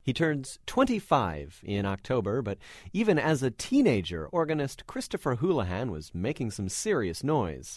He turns 25 in October, but even as a teenager, organist Christopher Houlihan was making some serious noise.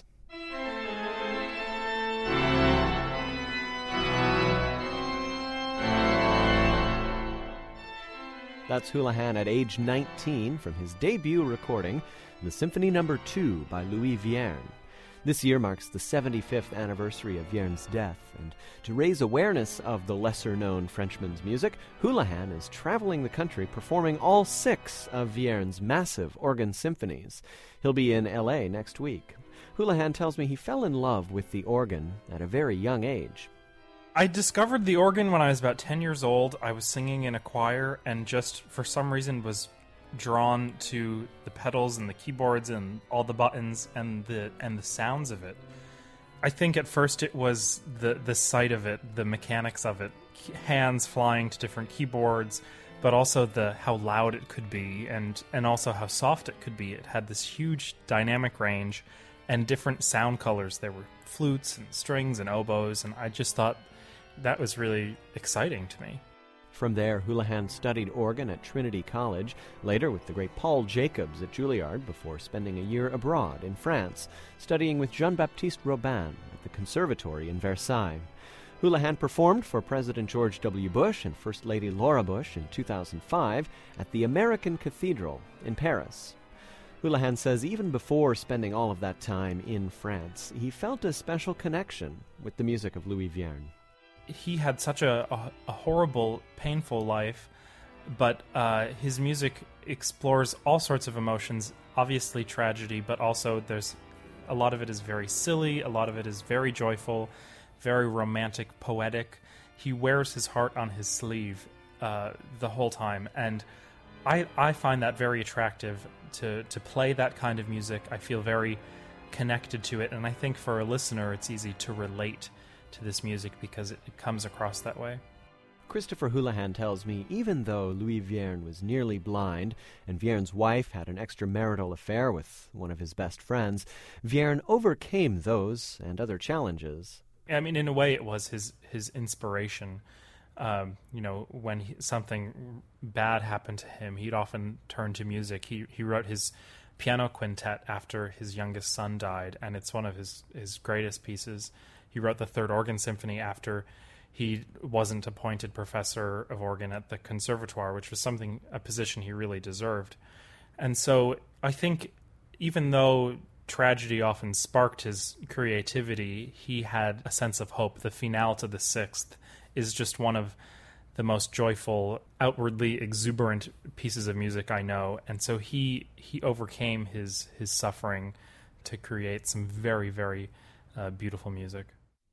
That's Houlihan at age 19 from his debut recording, the Symphony No. 2 by Louis Vierne. This year marks the 75th anniversary of Vierne's death, and to raise awareness of the lesser-known Frenchman's music, Houlihan is traveling the country performing all 6 of Vierne's massive organ symphonies. He'll be in L.A. next week. Houlihan tells me he fell in love with the organ at a very young age. I discovered the organ when I was about 10 years old. I was singing in a choir and just for some reason was drawn to the pedals and the keyboards and all the buttons and the sounds of it. I think at first it was the sight of it, the mechanics of it, hands flying to different keyboards, but also how loud it could be and also how soft it could be. It had this huge dynamic range and different sound colors. There were flutes and strings and oboes, and I just thought that was really exciting to me. From there, Houlihan studied organ at Trinity College, later with the great Paul Jacobs at Juilliard, before spending a year abroad in France, studying with Jean-Baptiste Robin at the Conservatory in Versailles. Houlihan performed for President George W. Bush and First Lady Laura Bush in 2005 at the American Cathedral in Paris. Houlihan says even before spending all of that time in France, he felt a special connection with the music of Louis Vierne. He had such a horrible, painful life, but his music explores all sorts of emotions, obviously tragedy, but also there's a lot of it is very silly, a lot of it is very joyful, very romantic, poetic. He wears his heart on his sleeve the whole time, and I find that very attractive to play that kind of music. I feel very connected to it, and I think for a listener it's easy to relate to this music because it comes across that way. Christopher Houlihan tells me even though Louis Vierne was nearly blind and Vierne's wife had an extramarital affair with one of his best friends, Vierne overcame those and other challenges. I mean, in a way it was his inspiration. When something bad happened to him, he'd often turn to music. He wrote his piano quintet after his youngest son died, and it's one of his greatest pieces. He wrote the Third Organ Symphony after he wasn't appointed professor of organ at the Conservatoire, which was a position he really deserved. And so I think even though tragedy often sparked his creativity, he had a sense of hope. The Finale to the Sixth is just one of the most joyful, outwardly exuberant pieces of music I know. And so he overcame his suffering to create some very, very beautiful music.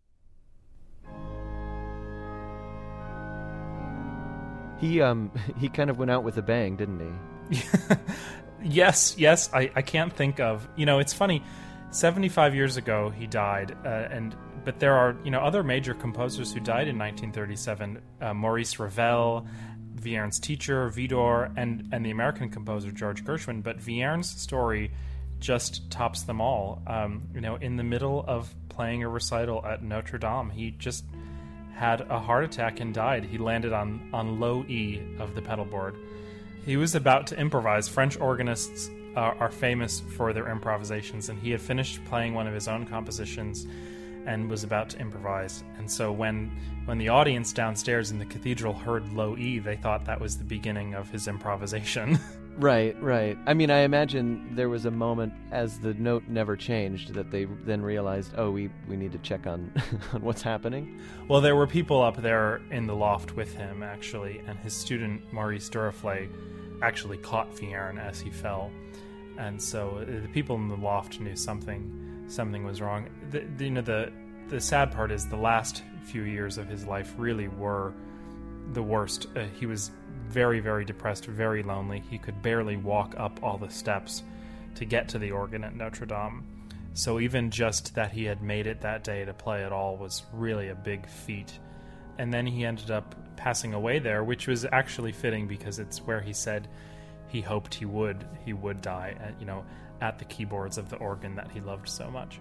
He kind of went out with a bang, didn't he? Yes. I can't think of... it's funny. 75 years ago, he died, but there are, other major composers who died in 1937. Maurice Ravel, Vierne's teacher, Widor, and the American composer George Gershwin. But Vierne's story just tops them all. In the middle of playing a recital at Notre Dame, he just had a heart attack and died. He landed on low E of the pedal board. He was about to improvise. French organists are famous for their improvisations, and he had finished playing one of his own compositions and was about to improvise. And so when the audience downstairs in the cathedral heard low E, they thought that was the beginning of his improvisation. Right. I mean, I imagine there was a moment as the note never changed that they then realized, we need to check on on what's happening. Well, there were people up there in the loft with him, actually, and his student, Maurice Duraflay, actually caught Vierne as he fell. And so the people in the loft knew something was wrong. The sad part is the last few years of his life really were the worst. He was very, very depressed, very lonely. He could barely walk up all the steps to get to the organ at Notre Dame. So even just that he had made it that day to play at all was really a big feat. And then he ended up passing away there, which was actually fitting because it's where he said he hoped he would die at the keyboards of the organ that he loved so much.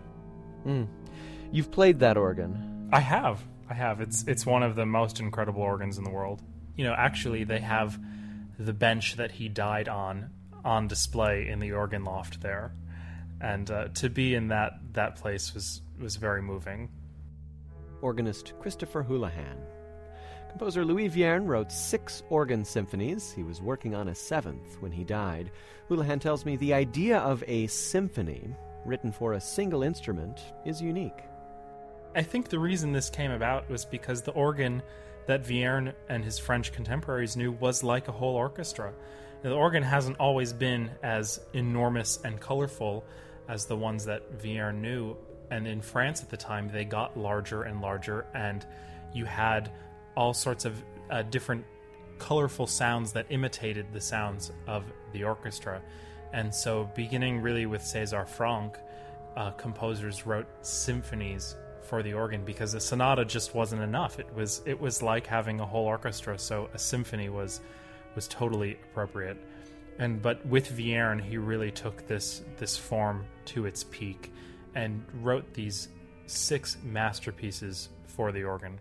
You've played that organ. I have. It's one of the most incredible organs in the world. actually they have the bench that he died on display in the organ loft there. And to be in that place was very moving. Organist Christopher Houlihan. Composer Louis Vierne wrote 6 organ symphonies. He was working on a 7th when he died. Houlihan tells me the idea of a symphony written for a single instrument is unique. I think the reason this came about was because the organ that Vierne and his French contemporaries knew was like a whole orchestra. The organ hasn't always been as enormous and colorful as the ones that Vierne knew, and in France at the time they got larger and larger, and you had all sorts of different colorful sounds that imitated the sounds of the orchestra. And so beginning really with César Franck, composers wrote symphonies for the organ because a sonata just wasn't enough. It was like having a whole orchestra, so a symphony was totally appropriate. But with Vierne, he really took this form to its peak and wrote these 6 masterpieces for the organ.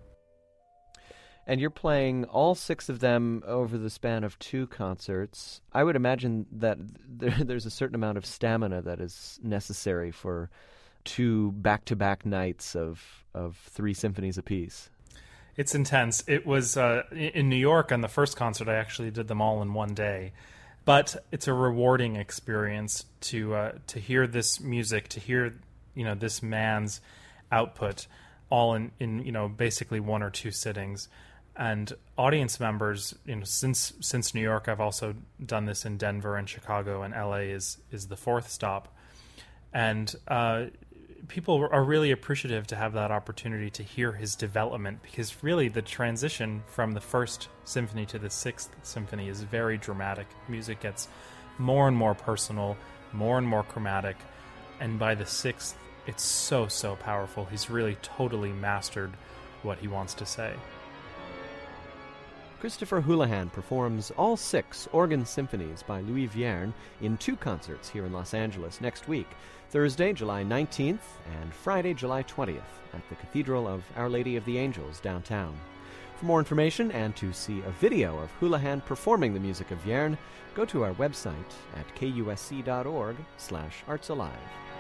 And you're playing all 6 of them over the span of 2 concerts. I would imagine that there's a certain amount of stamina that is necessary for 2 back-to-back nights of 3 symphonies apiece. It's intense. It was in New York on the first concert. I actually did them all in one day. But it's a rewarding experience to hear this music, to hear this man's output all in basically 1 or 2 sittings. And audience members, since New York, I've also done this in Denver and Chicago, and LA is the 4th stop. And people are really appreciative to have that opportunity to hear his development, because really the transition from the 1st symphony to the 6th symphony is very dramatic. Music gets more and more personal, more and more chromatic, and by the 6th, it's so powerful. He's really totally mastered what he wants to say. Christopher Houlihan performs all 6 organ symphonies by Louis Vierne in 2 concerts here in Los Angeles next week, Thursday, July 19th, and Friday, July 20th, at the Cathedral of Our Lady of the Angels downtown. For more information and to see a video of Houlihan performing the music of Vierne, go to our website at kusc.org/artsalive.